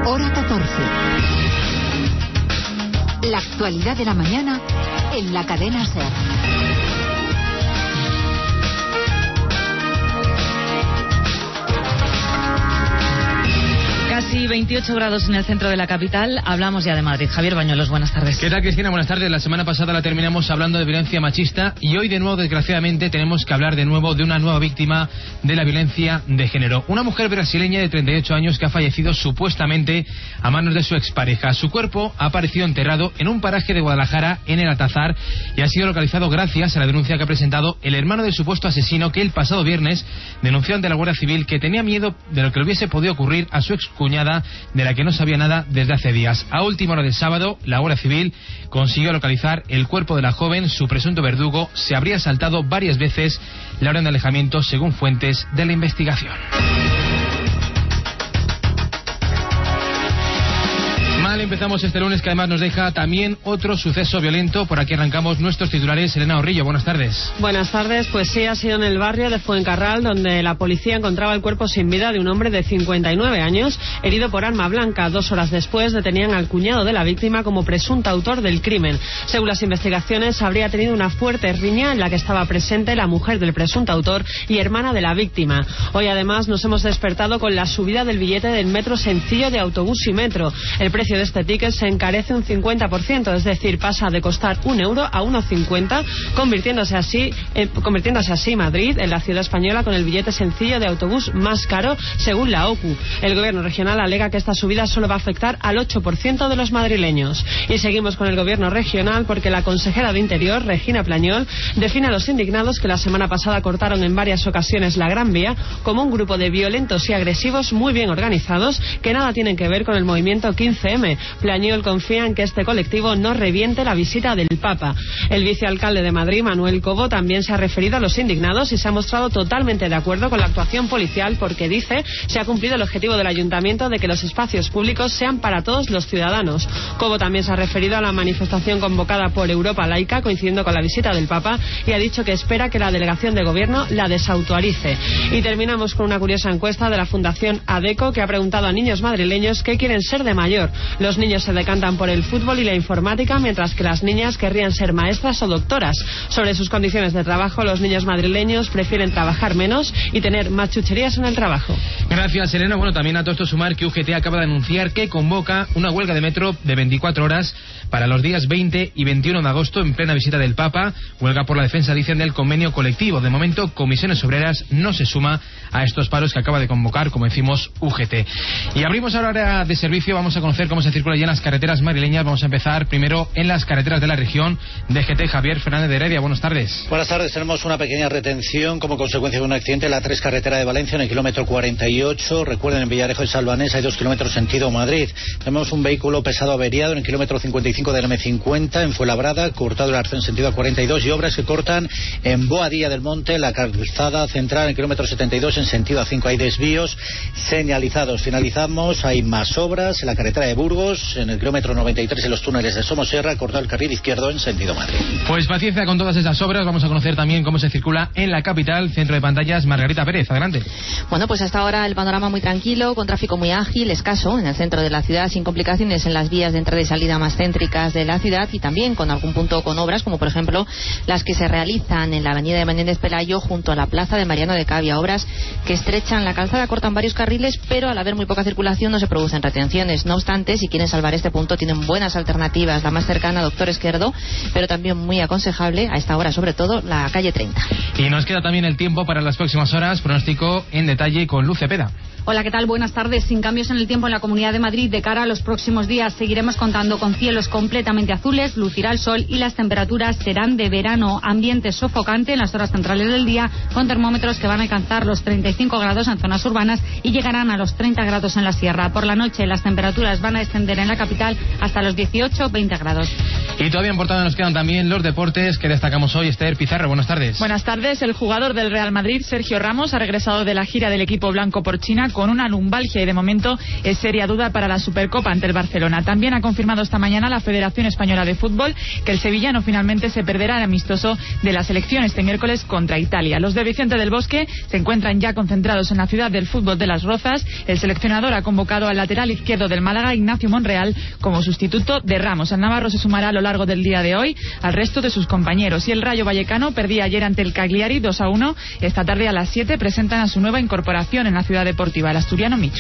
Hora 14. La actualidad de la mañana en la cadena SER. Casi 28 grados en el centro de la capital. Hablamos ya de Madrid. Javier Bañuelos, buenas tardes. ¿Qué tal, Cristina? Buenas tardes. La semana pasada la terminamos hablando de violencia machista y hoy de nuevo, desgraciadamente, tenemos que hablar de nuevo de una nueva víctima de la violencia de género. Una mujer brasileña de 38 años que ha fallecido supuestamente a manos de su expareja. Su cuerpo ha aparecido enterrado en un paraje de Guadalajara, en el Atazar, y ha sido localizado gracias a la denuncia que ha presentado el hermano del supuesto asesino, que el pasado viernes denunció ante la Guardia Civil que tenía miedo de lo que le hubiese podido ocurrir a su excuñada, de la que no sabía nada desde hace días. A última hora del sábado, la Guardia Civil consiguió localizar el cuerpo de la joven. Su presunto verdugo se habría saltado varias veces la orden de alejamiento, según fuentes de la investigación. Empezamos este lunes, que además nos deja también otro suceso violento. Por aquí arrancamos nuestros titulares. Elena Orrillo, buenas tardes. Buenas tardes. Pues sí, ha sido en el barrio de Fuencarral, donde la policía encontraba el cuerpo sin vida de un hombre de 59 años, herido por arma blanca. 2 horas después detenían al cuñado de la víctima como presunto autor del crimen. Según las investigaciones, habría tenido una fuerte riña en la que estaba presente la mujer del presunto autor y hermana de la víctima. Hoy además nos hemos despertado con la subida del billete del metro sencillo de autobús y metro. El precio de este ticket se encarece un 50%, es decir, pasa de costar €1 a 1,50, convirtiéndose así Madrid en la ciudad española con el billete sencillo de autobús más caro, según la OCU. El gobierno regional alega que esta subida solo va a afectar al 8% de los madrileños. Y seguimos con el gobierno regional, porque la consejera de Interior, Regina Plañol, define a los indignados que la semana pasada cortaron en varias ocasiones la Gran Vía como un grupo de violentos y agresivos muy bien organizados que nada tienen que ver con el movimiento 15M. Plañol confía en que este colectivo no reviente la visita del Papa. El vicealcalde de Madrid, Manuel Cobo, también se ha referido a los indignados y se ha mostrado totalmente de acuerdo con la actuación policial, porque dice se ha cumplido el objetivo del ayuntamiento de que los espacios públicos sean para todos los ciudadanos. Cobo también se ha referido a la manifestación convocada por Europa Laica, coincidiendo con la visita del Papa, y ha dicho que espera que la delegación de gobierno la desautorice. Y terminamos con una curiosa encuesta de la Fundación ADECO, que ha preguntado a niños madrileños qué quieren ser de mayor. Los niños se decantan por el fútbol y la informática, mientras que las niñas querrían ser maestras o doctoras. Sobre sus condiciones de trabajo, los niños madrileños prefieren trabajar menos y tener más chucherías en el trabajo. Gracias, Elena. Bueno, también a todo esto sumar que UGT acaba de anunciar que convoca una huelga de metro de 24 horas para los días 20 y 21 de agosto, en plena visita del Papa. Huelga por la defensa, dicen, del convenio colectivo. De momento, Comisiones Obreras no se suma a estos paros que acaba de convocar, como decimos, UGT. Y abrimos ahora de servicio. Vamos a conocer cómo se circula ya en las carreteras madrileñas. Vamos a empezar primero en las carreteras de la región. DGT, Javier Fernández de Heredia, buenas tardes. Buenas tardes. Tenemos una pequeña retención como consecuencia de un accidente en la 3 carretera de Valencia, en el kilómetro 48. Recuerden, en Villarejo de Salvanés hay 2 kilómetros sentido Madrid. Tenemos un vehículo pesado averiado en el kilómetro 55 del M50, en Fuenlabrada, cortado el arco en sentido a 42, y obras que cortan en Boadilla del Monte la calzada central en el kilómetro 72 en sentido A5. Hay desvíos señalizados. Finalizamos, hay más obras en la carretera de Burgos, en el kilómetro 93, en los túneles de Somosierra, cortado el carril izquierdo en sentido Madrid. Pues paciencia con todas esas obras. Vamos a conocer también cómo se circula en la capital. Centro de pantallas, Margarita Pérez, adelante. Bueno, pues hasta ahora el panorama muy tranquilo, con tráfico muy ágil, escaso en el centro de la ciudad, sin complicaciones en las vías de entrada y salida más céntricas de la ciudad, y también con algún punto con obras, como por ejemplo las que se realizan en la avenida de Menéndez Pelayo junto a la plaza de Mariano de Cavia. Obras que estrechan la calzada, cortan varios carriles, pero al haber muy poca circulación no se producen retenciones. No obstante, si quieren salvar este punto, tienen buenas alternativas. La más cercana, Doctor Esquerdo, pero también muy aconsejable a esta hora, sobre todo, la calle 30. Y nos queda también el tiempo para las próximas horas. Pronóstico en detalle con Luz Cepeda. Hola, ¿qué tal? Buenas tardes. Sin cambios en el tiempo en la Comunidad de Madrid de cara a los próximos días, seguiremos contando con cielos completamente azules, lucirá el sol y las temperaturas serán de verano. Ambiente sofocante en las horas centrales del día, con termómetros que van a alcanzar los 35 grados en zonas urbanas y llegarán a los 30 grados en la sierra. Por la noche las temperaturas van a descender en la capital hasta los 18-20 grados. Y todavía en portada nos quedan también los deportes que destacamos hoy. Esther Pizarro, buenas tardes. Buenas tardes. El jugador del Real Madrid, Sergio Ramos, ha regresado de la gira del equipo blanco por China con una lumbalgia y de momento es seria duda para la Supercopa ante el Barcelona. También ha confirmado esta mañana la Federación Española de Fútbol que el sevillano finalmente se perderá el amistoso de la selección este miércoles contra Italia. Los de Vicente del Bosque se encuentran ya concentrados en la ciudad del fútbol de Las Rozas. El seleccionador ha convocado al lateral izquierdo del Málaga, Ignacio Monreal, como sustituto de Ramos. El navarro se sumará a lo largo del día de hoy al resto de sus compañeros. Y el Rayo Vallecano perdía ayer ante el Cagliari 2-1. Esta tarde a las 7 presentan a su nueva incorporación en la ciudad deportiva, el asturiano Michu.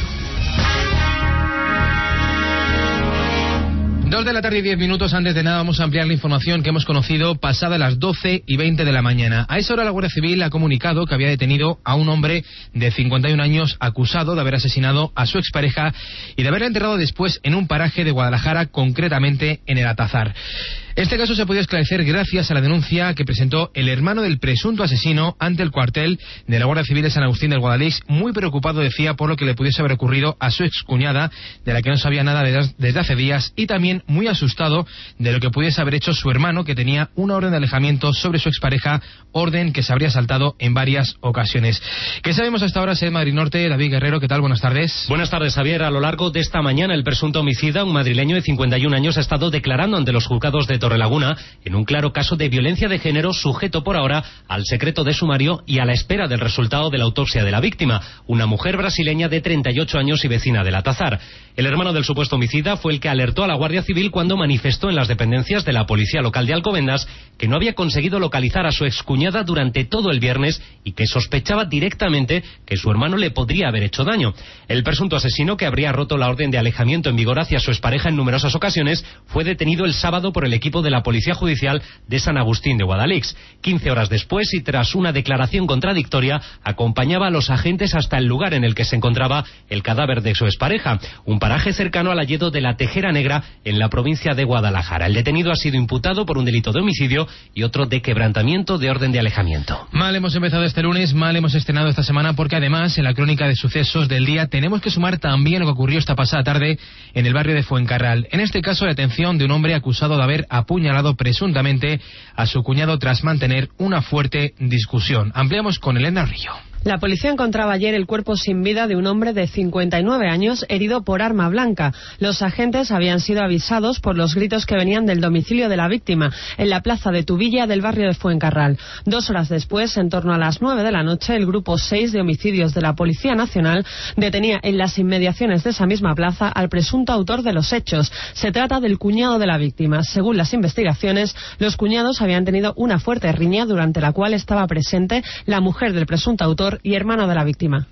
2 de la tarde y 10 minutos. Antes de nada vamos a ampliar la información que hemos conocido pasada las 12:20 de la mañana. A esa hora la Guardia Civil ha comunicado que había detenido a un hombre de 51 años acusado de haber asesinado a su expareja y de haberla enterrado después en un paraje de Guadalajara, concretamente en el Atazar. Este caso se ha podido esclarecer gracias a la denuncia que presentó el hermano del presunto asesino ante el cuartel de la Guardia Civil de San Agustín del Guadalix, muy preocupado, decía, por lo que le pudiese haber ocurrido a su excuñada, de la que no sabía nada desde hace días, y también muy asustado de lo que pudiese haber hecho su hermano, que tenía una orden de alejamiento sobre su expareja, orden que se habría saltado en varias ocasiones. ¿Qué sabemos hasta ahora, Sed Madrid Norte? David Guerrero, ¿qué tal? Buenas tardes. Buenas tardes, Javier. A lo largo de esta mañana, el presunto homicida, un madrileño de 51 años, ha estado declarando ante los juzgados de Torrelaguna en un claro caso de violencia de género, sujeto por ahora al secreto de sumario y a la espera del resultado de la autopsia de la víctima, una mujer brasileña de 38 años y vecina del Atazar. El hermano del supuesto homicida fue el que alertó a la Guardia Civil cuando manifestó en las dependencias de la Policía Local de Alcobendas que no había conseguido localizar a su excuñada durante todo el viernes y que sospechaba directamente que su hermano le podría haber hecho daño. El presunto asesino, que habría roto la orden de alejamiento en vigor hacia su expareja en numerosas ocasiones, fue detenido el sábado por el equipo de la Policía Judicial de San Agustín de Guadalix. 15 horas después, y tras una declaración contradictoria, acompañaba a los agentes hasta el lugar en el que se encontraba el cadáver de su expareja, un paraje cercano al hayedo de la Tejera Negra en la provincia de Guadalajara. El detenido ha sido imputado por un delito de homicidio y otro de quebrantamiento de orden de alejamiento. Mal hemos empezado este lunes, mal hemos estrenado esta semana, porque además en la crónica de sucesos del día tenemos que sumar también lo que ocurrió esta pasada tarde en el barrio de Fuencarral. En este caso, la detención de un hombre acusado de haber apuñalado presuntamente a su cuñado tras mantener una fuerte discusión. Ampliamos con Elena Río. La policía encontraba ayer el cuerpo sin vida de un hombre de 59 años herido por arma blanca. Los agentes habían sido avisados por los gritos que venían del domicilio de la víctima, en la plaza de Tubilla del barrio de Fuencarral. 2 horas después, en torno a las 9 de la noche, el grupo 6 de homicidios de la Policía Nacional detenía en las inmediaciones de esa misma plaza al presunto autor de los hechos. Se trata del cuñado de la víctima. Según las investigaciones, los cuñados habían tenido una fuerte riña durante la cual estaba presente la mujer del presunto autor y hermano de la víctima.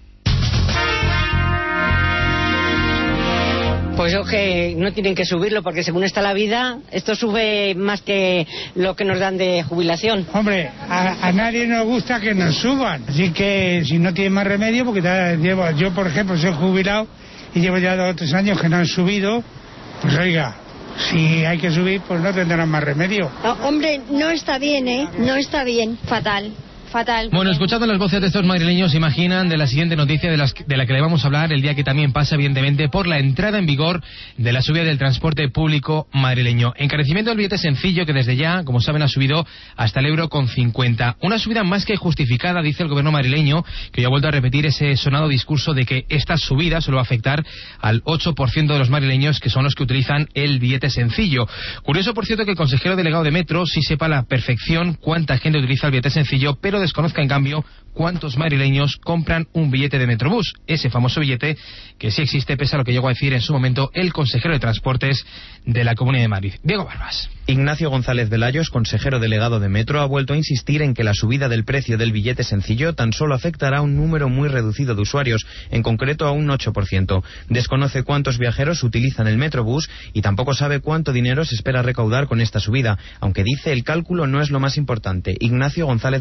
Pues yo que no tienen que subirlo, porque según está la vida, esto sube más que lo que nos dan de jubilación. Hombre, a nadie nos gusta que nos suban, así que si no tiene más remedio, porque yo por ejemplo soy jubilado y llevo ya 2 o 3 años que no han subido, pues oiga, si hay que subir, pues no tendrán más remedio. No, hombre, no está bien, no está bien, fatal. Bueno, escuchando las voces de estos madrileños, imaginan de la siguiente noticia de la que le vamos a hablar el día que también pasa, evidentemente, por la entrada en vigor de la subida del transporte público madrileño. Encarecimiento del billete sencillo, que desde ya, como saben, ha subido hasta el €1,50. Una subida más que justificada, dice el gobierno madrileño, que ya ha vuelto a repetir ese sonado discurso de que esta subida solo va a afectar al 8% de los madrileños, que son los que utilizan el billete sencillo. Curioso, por cierto, que el consejero delegado de Metro sí sepa a la perfección cuánta gente utiliza el billete sencillo, pero desconozca en cambio cuántos madrileños compran un billete de Metrobús, ese famoso billete que sí existe, pese a lo que llegó a decir en su momento el consejero de Transportes de la Comunidad de Madrid, Diego Barbas. Ignacio González Velayos, consejero delegado de Metro, ha vuelto a insistir en que la subida del precio del billete sencillo tan solo afectará a un número muy reducido de usuarios, en concreto a un 8%. Desconoce cuántos viajeros utilizan el Metrobús y tampoco sabe cuánto dinero se espera recaudar con esta subida, aunque dice el cálculo no es lo más importante. Ignacio González Velayos.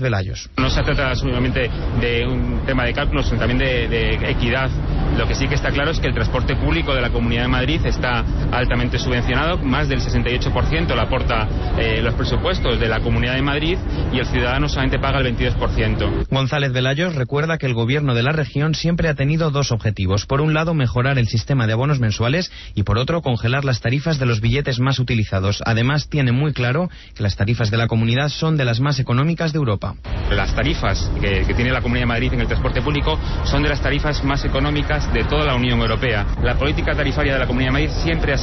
No se trata solamente de un tema de cálculos, sino también de equidad. Lo que sí que está claro es que el transporte público de la Comunidad de Madrid está altamente subvencionado, más del 68% lo aporta los presupuestos de la Comunidad de Madrid y el ciudadano solamente paga el 22%. González Velayos recuerda que el gobierno de la región siempre ha tenido dos objetivos. Por un lado, mejorar el sistema de abonos mensuales y por otro, congelar las tarifas de los billetes más utilizados. Además, tiene muy claro que las tarifas de la comunidad son de las más económicas de Europa. Las tarifas que tiene la Comunidad de Madrid en el transporte público son de las tarifas más económicas de toda la Unión Europea. La política tarifaria de la Comunidad de Madrid siempre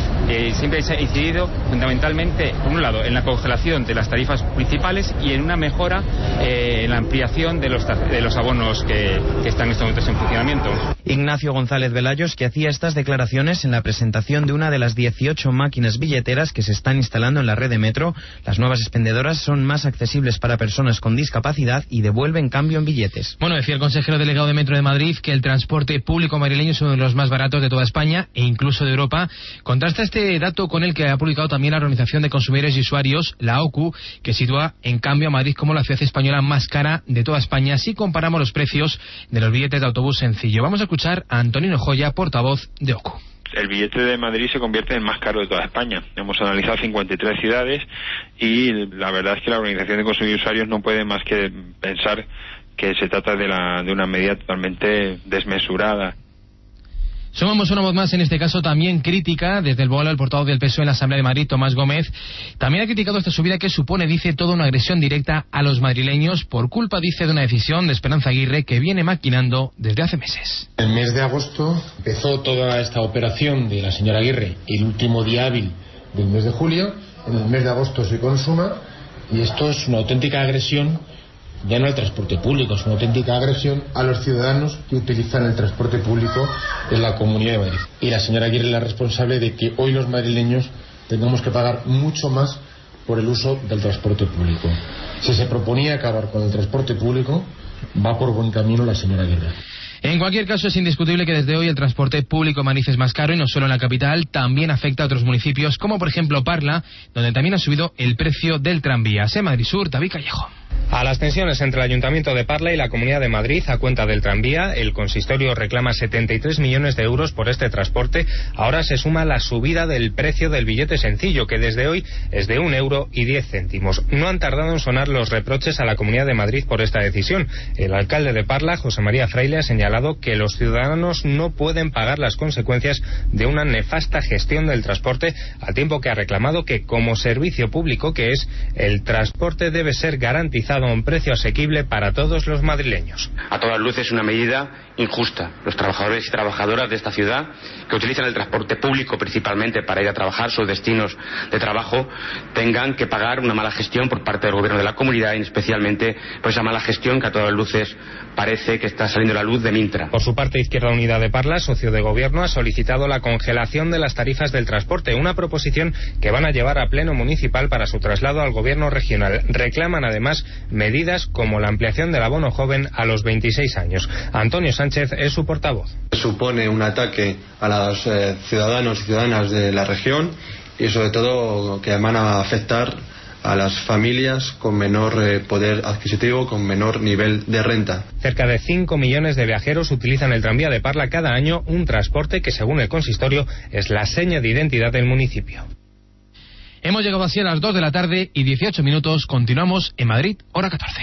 se ha incidido fundamentalmente, por un lado, en la congelación de las tarifas principales y en una mejora en la ampliación de los abonos que están en estos momentos en funcionamiento. Ignacio González Velayos, que hacía estas declaraciones en la presentación de una de las 18 máquinas billeteras que se están instalando en la red de metro. Las nuevas expendedoras son más accesibles para personas con discapacidad y devuelven cambio en billetes. Bueno, decía el consejero delegado de Metro de Madrid que el transporte público madrileño es uno de los más baratos de toda España e incluso de Europa. Contrasta este dato con el que ha publicado también la Organización de Consumidores y Usuarios, la OCU, que sitúa en cambio a Madrid como la ciudad española más cara de toda España si comparamos los precios de los billetes de autobús sencillo. Vamos a escuchar a Antonino Joya, portavoz de OCU. El billete de Madrid se convierte en el más caro de toda España. Hemos analizado 53 ciudades y la verdad es que la Organización de Consumidores y Usuarios no puede más que pensar que se trata de una medida totalmente desmesurada. Sumamos una voz más, en este caso también crítica, desde el Boal, el portavoz del PSOE en la Asamblea de Madrid, Tomás Gómez, también ha criticado esta subida que supone, dice, toda una agresión directa a los madrileños por culpa, dice, de una decisión de Esperanza Aguirre que viene maquinando desde hace meses. El mes de agosto empezó toda esta operación de la señora Aguirre y el último día hábil del mes de julio. En el mes de agosto se consuma y esto es una auténtica agresión ya no al transporte público, es una auténtica agresión a los ciudadanos que utilizan el transporte público en la Comunidad de Madrid. Y la señora Aguirre es la responsable de que hoy los madrileños tengamos que pagar mucho más por el uso del transporte público. Si se proponía acabar con el transporte público, va por buen camino la señora Aguirre. En cualquier caso, es indiscutible que desde hoy el transporte público en Madrid es más caro y no solo en la capital, también afecta a otros municipios, como por ejemplo Parla, donde también ha subido el precio del tranvía. En Madrid Sur, David Callejo. A las tensiones entre el Ayuntamiento de Parla y la Comunidad de Madrid a cuenta del tranvía, el consistorio reclama 73 millones de euros por este transporte. Ahora se suma la subida del precio del billete sencillo, que desde hoy es de 1,10 €. No han tardado en sonar los reproches a la Comunidad de Madrid por esta decisión. El alcalde de Parla, José María Fraile, ha señalado que los ciudadanos no pueden pagar las consecuencias de una nefasta gestión del transporte, al tiempo que ha reclamado que, como servicio público que es, el transporte debe ser garantizado a un precio asequible para todos los madrileños. A todas luces una medida injusta. Los trabajadores y trabajadoras de esta ciudad, que utilizan el transporte público principalmente para ir a trabajar sus destinos de trabajo, tengan que pagar una mala gestión por parte del gobierno de la comunidad, y especialmente por esa mala gestión que a todas luces parece que está saliendo a la luz de Mintra. Por su parte, Izquierda Unida de Parla, socio de gobierno, ha solicitado la congelación de las tarifas del transporte, una proposición que van a llevar a pleno municipal para su traslado al gobierno regional. Reclaman además medidas como la ampliación del abono joven a los 26 años. Antonio Sánchez es su portavoz. Supone un ataque a los ciudadanos y ciudadanas de la región y sobre todo que van a afectar a las familias con menor poder adquisitivo, con menor nivel de renta. Cerca de 5 millones de viajeros utilizan el tranvía de Parla cada año, un transporte que, según el consistorio, es la seña de identidad del municipio. Hemos llegado así a las 2 de la tarde y 18 minutos. Continuamos en Madrid, hora 14.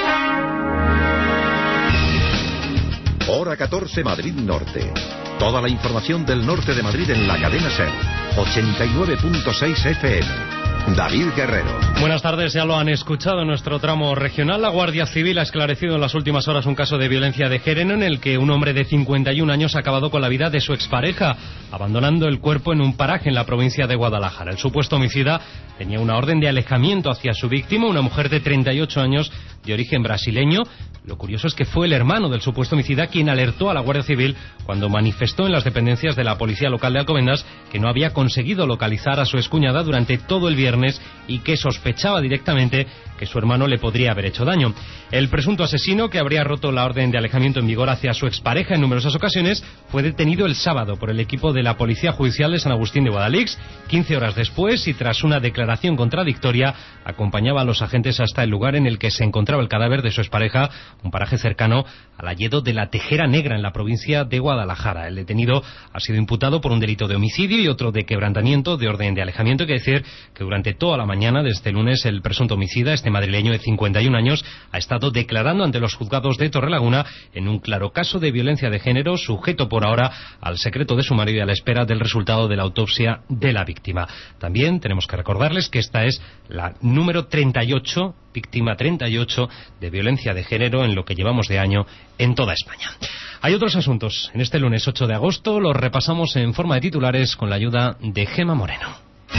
Hora 14, Madrid Norte. Toda la información del norte de Madrid en la cadena SER. 89.6 FM. David Guerrero. Buenas tardes, ya lo han escuchado en nuestro tramo regional. La Guardia Civil ha esclarecido en las últimas horas un caso de violencia de género en el que un hombre de 51 años ha acabado con la vida de su expareja, abandonando el cuerpo en un paraje en la provincia de Guadalajara. El supuesto homicida tenía una orden de alejamiento hacia su víctima, una mujer de 38 años de origen brasileño. Lo curioso es que fue el hermano del supuesto homicida quien alertó a la Guardia Civil cuando manifestó en las dependencias de la Policía Local de Alcobendas que no había conseguido localizar a su excuñada durante todo el viernes y que sospechaba directamente que su hermano le podría haber hecho daño. El presunto asesino, que habría roto la orden de alejamiento en vigor hacia su expareja en numerosas ocasiones, fue detenido el sábado por el equipo de la Policía Judicial de San Agustín de Guadalix. 15 horas después, y tras una declaración contradictoria, acompañaba a los agentes hasta el lugar en el que se encontraba encontraba el cadáver de su expareja, un paraje cercano al hayedo de la Tejera Negra, en la provincia de Guadalajara. El detenido ha sido imputado por un delito de homicidio y otro de quebrantamiento de orden de alejamiento. Hay que decir que durante toda la mañana de este lunes el presunto homicida, este madrileño de 51 años, ha estado declarando ante los juzgados de Torrelaguna en un claro caso de violencia de género, sujeto por ahora al secreto de sumario y a la espera del resultado de la autopsia de la víctima. También tenemos que recordarles que esta es la número 38, víctima 38 de violencia de género en lo que llevamos de año en toda España. Hay otros asuntos. En este lunes 8 de agosto los repasamos en forma de titulares con la ayuda de Gema Moreno.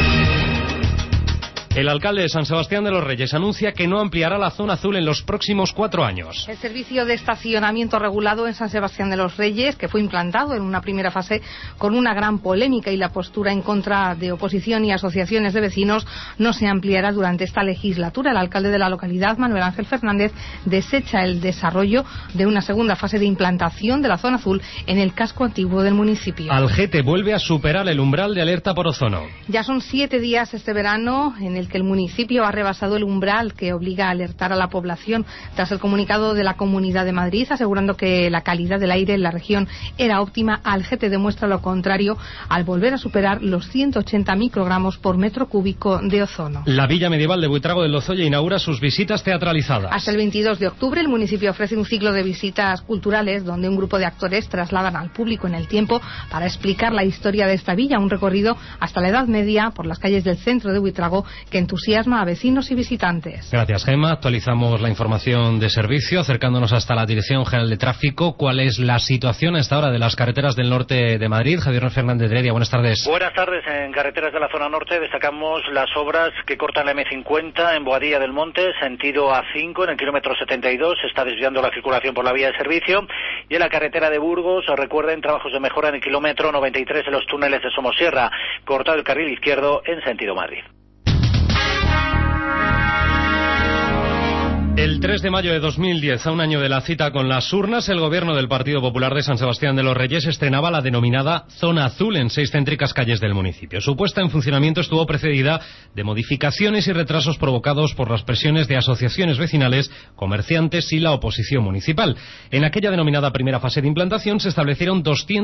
El alcalde de San Sebastián de los Reyes anuncia que no ampliará la zona azul en los próximos 4 años. El servicio de estacionamiento regulado en San Sebastián de los Reyes, que fue implantado en una primera fase con una gran polémica y la postura en contra de oposición y asociaciones de vecinos, no se ampliará durante esta legislatura. El alcalde de la localidad, Manuel Ángel Fernández, desecha el desarrollo de una segunda fase de implantación de la zona azul en el casco antiguo del municipio. Algete vuelve a superar el umbral de alerta por ozono. Ya son 7 días este verano en el que el municipio ha rebasado el umbral que obliga a alertar a la población tras el comunicado de la Comunidad de Madrid asegurando que la calidad del aire en la región era óptima. Algete demuestra lo contrario al volver a superar los 180 microgramos por metro cúbico de ozono. La Villa Medieval de Buitrago del Lozoya inaugura sus visitas teatralizadas. Hasta el 22 de octubre el municipio ofrece un ciclo de visitas culturales donde un grupo de actores trasladan al público en el tiempo para explicar la historia de esta villa, un recorrido hasta la Edad Media por las calles del centro de Buitrago que entusiasma a vecinos y visitantes. Gracias, Gemma. Actualizamos la información de servicio, acercándonos hasta la Dirección General de Tráfico. ¿Cuál es la situación a esta hora de las carreteras del norte de Madrid? Javier Fernández de Heredia, buenas tardes. Buenas tardes. En carreteras de la zona norte destacamos las obras que cortan la M50 en Boadilla del Monte, sentido A5, en el kilómetro 72. Se está desviando la circulación por la vía de servicio. Y en la carretera de Burgos, recuerden, trabajos de mejora en el kilómetro 93 en los túneles de Somosierra, cortado el carril izquierdo en sentido Madrid. El 3 de mayo de 2010, a un año de la cita con las urnas, el gobierno del Partido Popular de San Sebastián de los Reyes estrenaba la denominada Zona Azul en 6 céntricas calles del municipio. Su puesta en funcionamiento estuvo precedida de modificaciones y retrasos provocados por las presiones de asociaciones vecinales, comerciantes y la oposición municipal. En aquella denominada primera fase de implantación se establecieron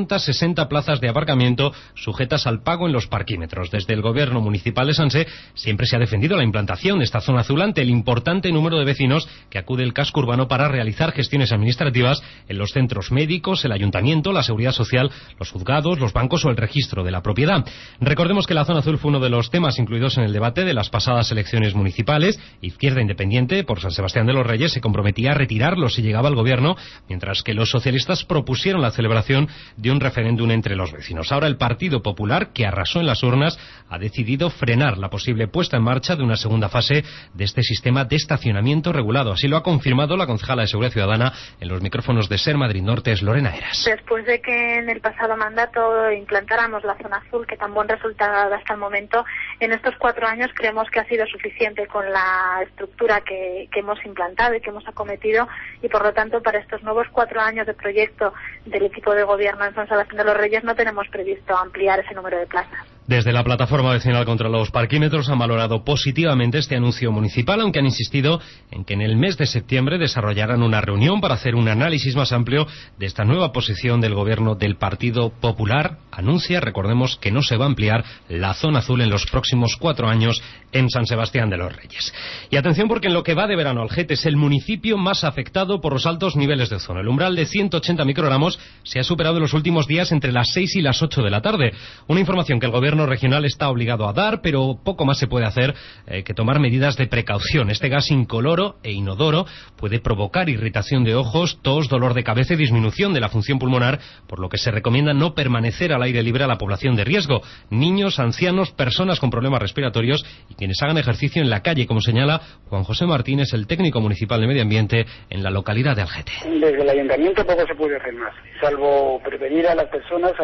260 plazas de aparcamiento sujetas al pago en los parquímetros. Desde el gobierno municipal de Sanse siempre se ha defendido la implantación de esta zona azul ante el importante número de vecinos que acude el casco urbano para realizar gestiones administrativas en los centros médicos, el ayuntamiento, la seguridad social, los juzgados, los bancos o el registro de la propiedad. Recordemos que la zona azul fue uno de los temas incluidos en el debate de las pasadas elecciones municipales. Izquierda Independiente, por San Sebastián de los Reyes, se comprometía a retirarlo si llegaba al gobierno, mientras que los socialistas propusieron la celebración de un referéndum entre los vecinos. Ahora el Partido Popular, que arrasó en las urnas, ha decidido frenar la posible puesta en marcha de una segunda fase de este sistema de estacionamiento regulado. Así lo ha confirmado la concejala de Seguridad Ciudadana en los micrófonos de Ser Madrid Norte, Lorena Heras. Después de que en el pasado mandato implantáramos la zona azul, que tan buen resultado ha dado hasta el momento, en estos 4 años creemos que ha sido suficiente con la estructura que hemos implantado y que hemos acometido, y por lo tanto para estos nuevos 4 años de proyecto del equipo de gobierno en San Sebastián de los Reyes no tenemos previsto ampliar ese número de plazas. Desde la plataforma vecinal contra los parquímetros han valorado positivamente este anuncio municipal, aunque han insistido en que en el mes de septiembre desarrollarán una reunión para hacer un análisis más amplio de esta nueva posición del gobierno del Partido Popular. Anuncia, recordemos, que no se va a ampliar la zona azul en los próximos 4 años en San Sebastián de los Reyes. Y atención, porque en lo que va de verano, Algete es el municipio más afectado por los altos niveles de ozono. El umbral de 180 microgramos se ha superado en los últimos días entre las 6 y las 8 de la tarde. Una información que el gobierno regional está obligado a dar, pero poco más se puede hacer que tomar medidas de precaución. Este gas incoloro e inodoro puede provocar irritación de ojos, tos, dolor de cabeza y disminución de la función pulmonar, por lo que se recomienda no permanecer al aire libre a la población de riesgo: niños, ancianos, personas con problemas respiratorios y quienes hagan ejercicio en la calle, como señala Juan José Martínez, el técnico municipal de Medio Ambiente en la localidad de Algete. Desde el ayuntamiento poco se puede hacer más, salvo prevenir a las personas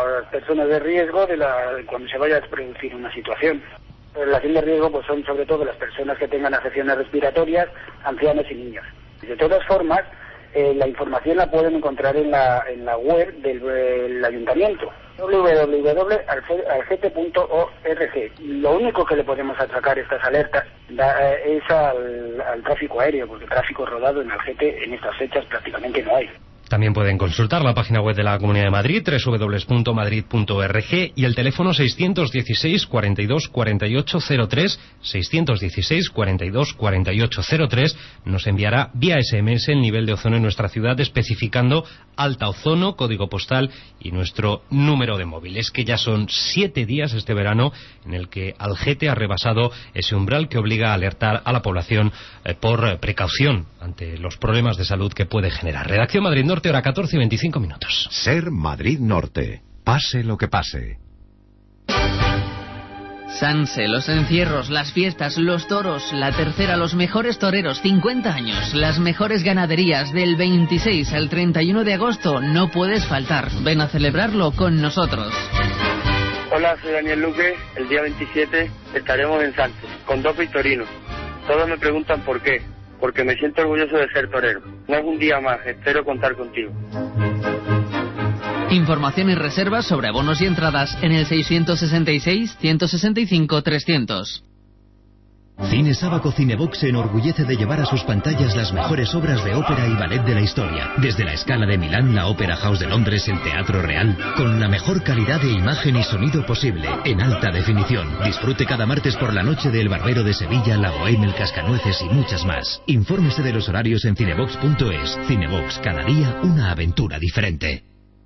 de riesgo cuando se vaya a producir una situación. La población de riesgo pues son sobre todo las personas que tengan afecciones respiratorias, ancianos y niños. De todas formas, La información la pueden encontrar en la web del ayuntamiento, www.algete.org. Lo único que le podemos achacar estas alertas es al tráfico aéreo, porque tráfico rodado en Algete en estas fechas prácticamente no hay. También pueden consultar la página web de la Comunidad de Madrid, www.madrid.org, y el teléfono 616 42 48 03, 616 42 48 03, nos enviará vía SMS el nivel de ozono en nuestra ciudad, especificando alta ozono, código postal y nuestro número de móvil. Es que ya son 7 días este verano en el que Algete ha rebasado ese umbral que obliga a alertar a la población por precaución ante los problemas de salud que puede generar. Redacción Madrid Norte, hora 14 y 25 minutos. Ser Madrid Norte. Pase lo que pase. Sanse, los encierros, las fiestas, los toros, la tercera, los mejores toreros, 50 años, las mejores ganaderías, del 26 al 31 de agosto, no puedes faltar. Ven a celebrarlo con nosotros. Hola, soy Daniel Luque. El día 27 estaremos en Sanse, con 2 victorinos. Todos me preguntan por qué. Porque me siento orgulloso de ser torero. No es un día más, espero contar contigo. Información y reservas sobre abonos y entradas en el 666-165-300. Cine Sábaco Cinebox se enorgullece de llevar a sus pantallas las mejores obras de ópera y ballet de la historia. Desde la Scala de Milán, la Ópera House de Londres, el Teatro Real, con la mejor calidad de imagen y sonido posible, en alta definición. Disfrute cada martes por la noche de El Barbero de Sevilla, La Bohème, El Cascanueces y muchas más. Infórmese de los horarios en cinebox.es. Cinebox, cada día una aventura diferente.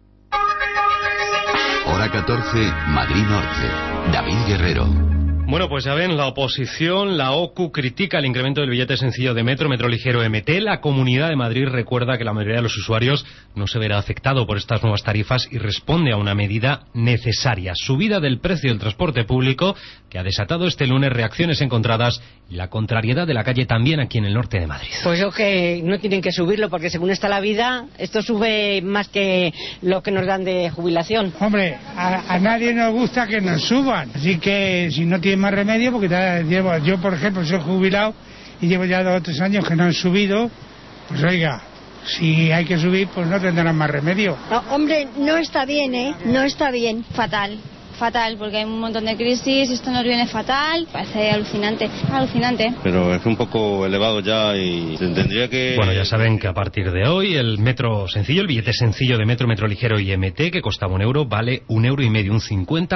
Hora 14, Madrid Norte. David Guerrero. Bueno, pues ya ven, la oposición, la OCU, critica el incremento del billete sencillo de metro ligero MT. La Comunidad de Madrid recuerda que la mayoría de los usuarios no se verá afectado por estas nuevas tarifas y responde a una medida necesaria. Subida del precio del transporte público, que ha desatado este lunes reacciones encontradas y la contrariedad de la calle también aquí en el norte de Madrid. Pues yo que no tienen que subirlo, porque según está la vida, esto sube más que lo que nos dan de jubilación. Hombre, a nadie nos gusta que nos suban, así que si no tiene más remedio, porque yo por ejemplo soy jubilado y llevo ya 2 o 3 años que no han subido, pues oiga, si hay que subir pues no tendrán más remedio. No, hombre, no está bien, no está bien, fatal, porque hay un montón de crisis, esto nos viene fatal, parece alucinante. Pero es un poco elevado ya y tendría que... Bueno, ya saben que a partir de hoy el metro sencillo, el billete sencillo de metro ligero y MT, que costaba €1, vale €1,50, un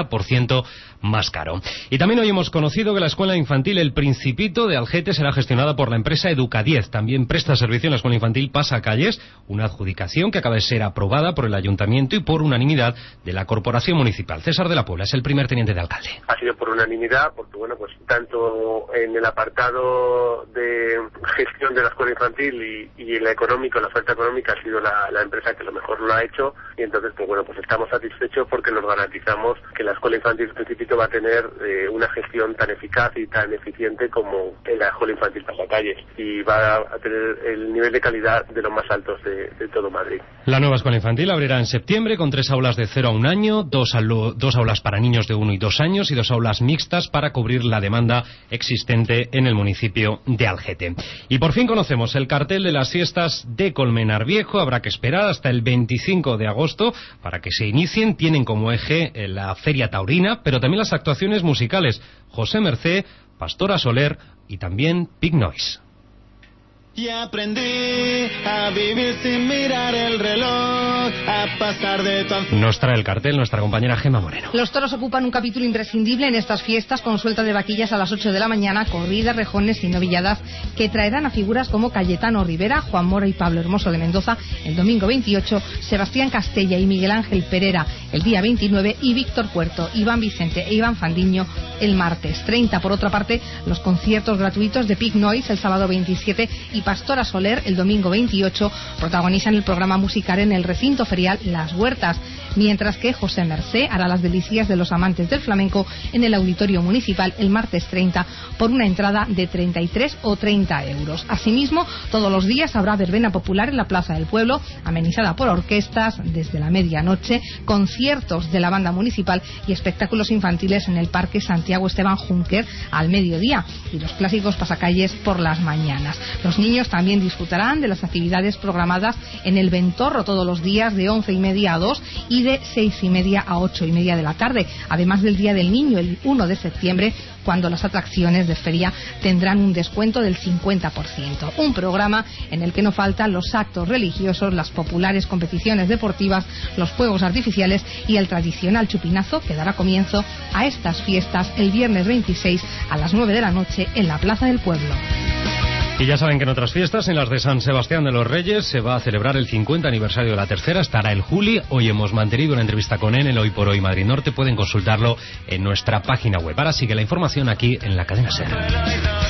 50% más caro. Y también hoy hemos conocido que la escuela infantil El Principito de Algete será gestionada por la empresa Educa10. También presta servicio en la escuela infantil Pasacalles, una adjudicación que acaba de ser aprobada por el ayuntamiento y por unanimidad de la corporación municipal. César de la Puebla es el primer teniente de alcalde. Ha sido por unanimidad, porque bueno, pues tanto en el apartado de gestión de la escuela infantil y en la económica, la oferta económica, ha sido la empresa que lo mejor lo ha hecho, y entonces pues bueno, pues estamos satisfechos porque nos garantizamos que la escuela infantil El Principito va a tener una gestión tan eficaz y tan eficiente como en la escuela infantil Pasacalles, y va a tener el nivel de calidad de los más altos de todo Madrid. La nueva escuela infantil abrirá en septiembre con 3 aulas de 0 a 1 año, 2 aulas para niños de 1 y 2 años y 2 aulas mixtas para cubrir la demanda existente en el municipio de Algete. Y por fin conocemos el cartel de las fiestas de Colmenar Viejo. Habrá que esperar hasta el 25 de agosto para que se inicien. Tienen como eje la feria taurina, pero también las actuaciones musicales José Mercé, Pastora Soler y también Pig Noise. Y aprendí a vivir sin mirar el reloj, a pasar de tu... Nos trae el cartel nuestra compañera Gemma Moreno. Los toros ocupan un capítulo imprescindible en estas fiestas, con suelta de vaquillas a las 8 de la mañana, corridas, rejones y novilladas que traerán a figuras como Cayetano Rivera, Juan Mora y Pablo Hermoso de Mendoza el domingo 28, Sebastián Castella y Miguel Ángel Pereira el día 29 y Víctor Puerto, Iván Vicente e Iván Fandiño el martes 30. Por otra parte, los conciertos gratuitos de Pig Noise el sábado 27 y Pastora Soler el domingo 28 protagonizan el programa musical en el recinto ferial Las Huertas, mientras que José Mercé hará las delicias de los amantes del flamenco en el auditorio municipal el martes 30 por una entrada de 33 o 30 euros. Asimismo, todos los días habrá verbena popular en la Plaza del Pueblo, amenizada por orquestas desde la medianoche, conciertos de la banda municipal y espectáculos infantiles en el Parque Santiago Esteban Juncker al mediodía y los clásicos pasacalles por las mañanas. Los niños niños también disfrutarán de las actividades programadas en el Ventorro todos los días de 11:30 a 2 y de 6:30 a 8:30 de la tarde, además del Día del Niño el 1 de septiembre, cuando las atracciones de feria tendrán un descuento del 50%. Un programa en el que no faltan los actos religiosos, las populares competiciones deportivas, los fuegos artificiales y el tradicional chupinazo, que dará comienzo a estas fiestas el viernes 26 a las 9 de la noche en la Plaza del Pueblo. Y ya saben que en otras fiestas, en las de San Sebastián de los Reyes, se va a celebrar el 50 aniversario de la tercera. Estará el Juli. Hoy hemos mantenido una entrevista con él en el Hoy por Hoy Madrid Norte. Pueden consultarlo en nuestra página web. Ahora sigue la información aquí en la cadena SER.